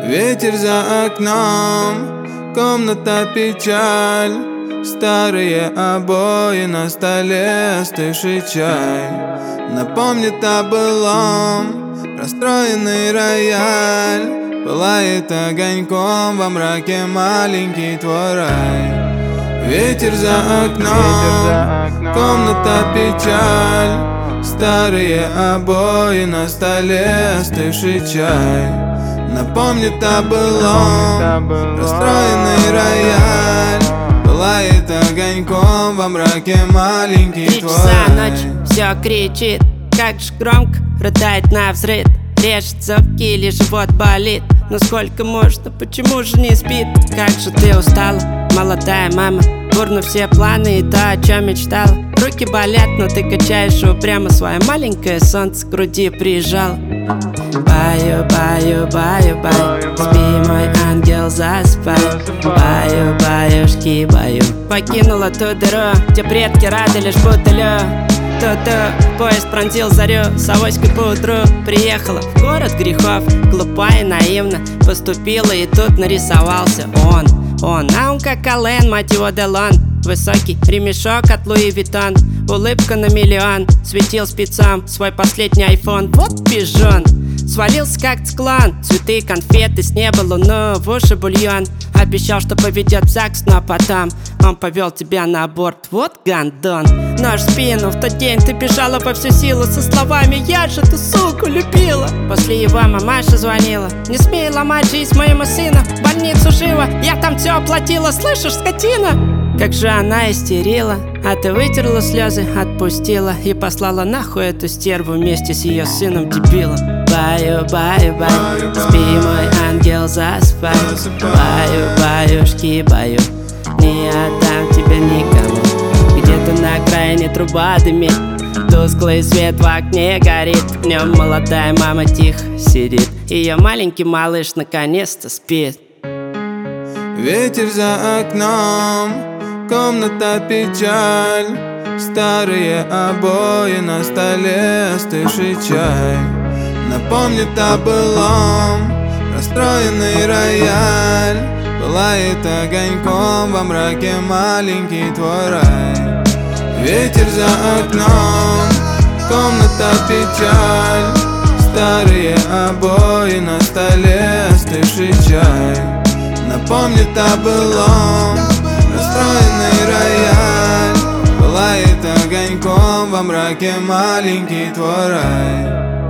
Ветер за окном, комната печаль, старые обои, на столе остывший чай. Напомнит о былом расстроенный рояль, пылает огоньком во мраке маленький твой рай. Ветер за окном, комната печаль, старые обои, на столе остывший чай. Напомнит о былом расстроенный рояль, пылает огоньком во мраке маленький твой. 3 часа ночи, все кричит, как же громко, рыдает навзрыд. Режется в киле, живот болит. Но сколько можно, почему же не спит? Как же ты устала, молодая мама, бурно все планы и то, о чем мечтала. Руки болят, но ты качаешь упрямо свое маленькое солнце к груди прижал. Баю, баю, баю, баю, спи, мой ангел, засыпай. Баю, баюшки, баю. Покинула ту дыру, где предки рады лишь бутылю. Ту-ту, поезд пронзил зарю, с авоськой поутру приехала в город грехов. Глупа и наивно поступила, и тут нарисовался он. А он как Ален, мать его Делон. Высокий ремешок от Луи Виттон, улыбка на миллион, светил спецом свой последний айфон. Вот пижон, свалился как склон, цветы, конфеты, с неба луну, в уши бульон. Обещал, что поведет в ЗАГС, но потом он повел тебя на аборт, вот гандон. Нож в спину, в тот день ты бежала во всю силу со словами «Я же эту суку любила». После его мамаша звонила: «Не смей ломать жизнь моему сыну, в больницу живо, я там все оплатила, слышишь, скотина?» Как же она истерила, а ты вытерла слезы, отпустила и послала нахуй эту стерву вместе с ее сыном дебилом. Баю, баю, баю, спи, мой ангел, засыпай. Баю, баюшки, баю, не отдам тебя никому. Где-то на окраине труба дымит, тусклый свет в окне горит. В нем молодая мама тихо сидит, ее маленький малыш наконец-то спит. Ветер за окном, комната печаль, старые обои, на столе остывший чай. Напомнит о былом расстроенный рояль, пылает огоньком во мраке маленький твой рай. Ветер за окном, комната печаль, старые обои, на столе остывший чай. Напомнит о былом расстроенный рояль, пылает огоньком во мраке маленький твой рай.